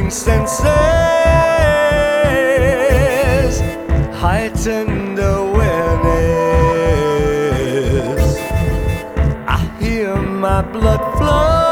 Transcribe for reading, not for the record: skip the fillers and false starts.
senses, heightened awareness. I hear my blood flow.